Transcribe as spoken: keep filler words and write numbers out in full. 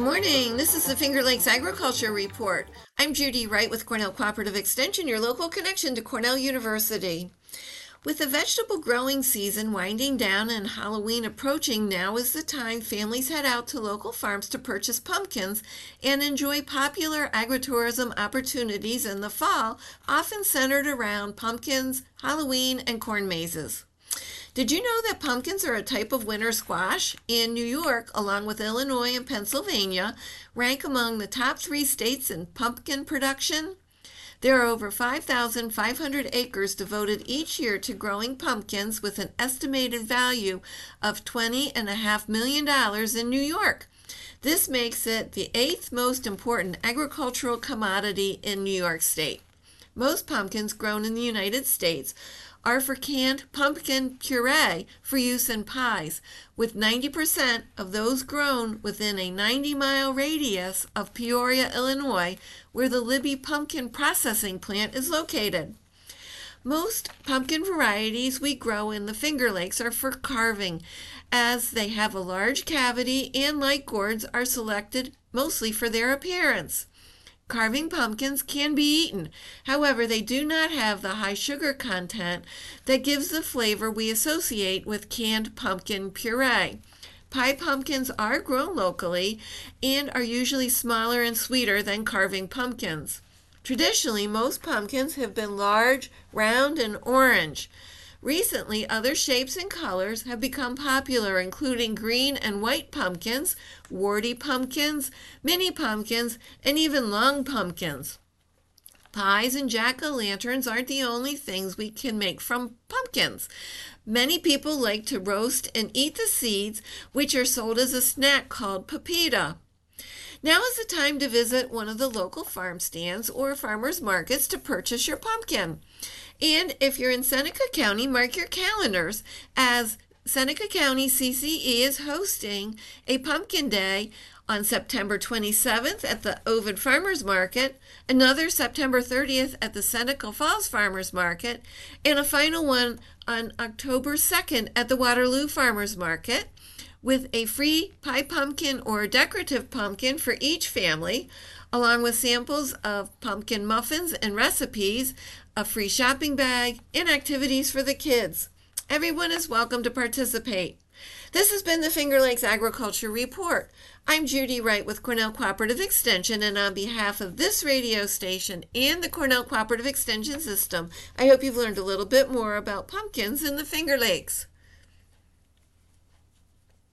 Good morning. This is the Finger Lakes Agriculture Report. I'm Judy Wright with Cornell Cooperative Extension, your local connection to Cornell University. With the vegetable growing season winding down and Halloween approaching, now is the time families head out to local farms to purchase pumpkins and enjoy popular agritourism opportunities in the fall, often centered around pumpkins, Halloween, and corn mazes. Did you know that pumpkins are a type of winter squash? In New York, along with Illinois and Pennsylvania, rank among the top three states in pumpkin production. There are over five thousand five hundred acres devoted each year to growing pumpkins with an estimated value of twenty point five million dollars in New York. This makes it the eighth most important agricultural commodity in New York State. Most pumpkins grown in the United States are for canned pumpkin puree for use in pies, with ninety percent of those grown within a ninety mile radius of Peoria, Illinois, where the Libby Pumpkin Processing Plant is located. Most pumpkin varieties we grow in the Finger Lakes are for carving, as they have a large cavity and, like gourds, are selected mostly for their appearance. Carving pumpkins can be eaten. However, they do not have the high sugar content that gives the flavor we associate with canned pumpkin puree. Pie pumpkins are grown locally and are usually smaller and sweeter than carving pumpkins. Traditionally, most pumpkins have been large, round, and orange. Recently, other shapes and colors have become popular, including green and white pumpkins, warty pumpkins, mini pumpkins, and even long pumpkins. Pies and jack-o'-lanterns aren't the only things we can make from pumpkins. Many people like to roast and eat the seeds, which are sold as a snack called pepita. Now is the time to visit one of the local farm stands or farmers markets to purchase your pumpkin. And if you're in Seneca County, mark your calendars, as Seneca County C C E is hosting a Pumpkin Day on September twenty-seventh at the Ovid Farmers Market, another September thirtieth at the Seneca Falls Farmers Market, and a final one on October second at the Waterloo Farmers Market, with a free pie pumpkin or decorative pumpkin for each family, along with samples of pumpkin muffins and recipes, a free shopping bag, and activities for the kids. Everyone is welcome to participate. This has been the Finger Lakes Agriculture Report. I'm Judy Wright with Cornell Cooperative Extension, and on behalf of this radio station and the Cornell Cooperative Extension System, I hope you've learned a little bit more about pumpkins in the Finger Lakes.